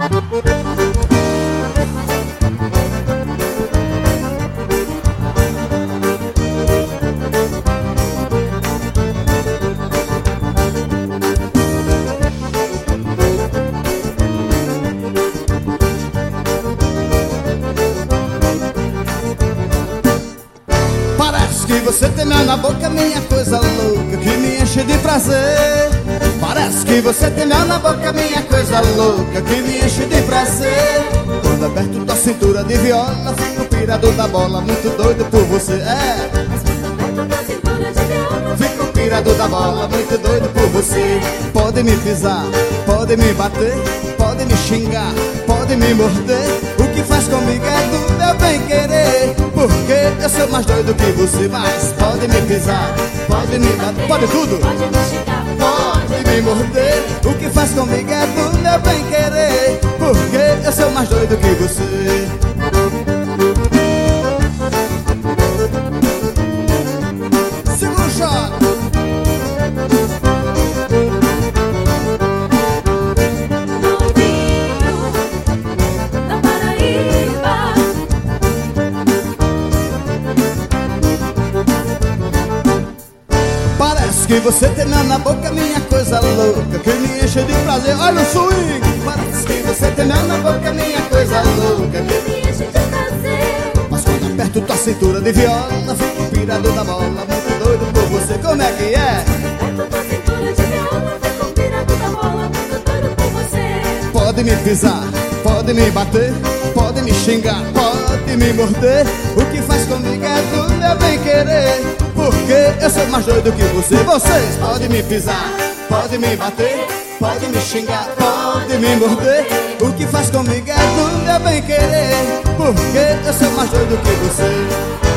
Parece que você tem mel na boca, minha coisa louca, que me enche de prazer. Parece que você tem mel na boca, minha coisa louca, que me enche de prazer. Quando aperto tua cintura de viola, fico pirado da bola, muito doido por você. Fico pirado da bola, muito doido por você. Pode me pisar, pode me bater, pode me xingar, pode me morder. O que faz comigo é do meu bem querer, porque eu sou mais doido que você. Mas pode me pisar, pode me bater, pode tudo, Pode me xingar, pode me morder. O que faz comigo é do meu bem querer, porque eu sou mais doido que você. Segura o shot. novinho da Paraíba. Parece que você tem mel na boca, minha coisa louca, que me enche de prazer. Olha o swing. Parece que você tem mel na boca, minha coisa louca, que Me enche de prazer. Mas quando aperto tua cintura de viola, fico pirado da bola, muito doido por você. Como é que é? Aperto tua cintura de viola, fico pirado da bola, muito doido por você. Pode me pisar, pode me bater, pode me xingar, pode me morder. O que faz comigo é do meu bem querer, porque eu sou mais doido que você. Vocês podem me pisar, pode me bater, pode me xingar, pode me morder. O que faz comigo é do meu bem querer, porque eu sou mais doido que você.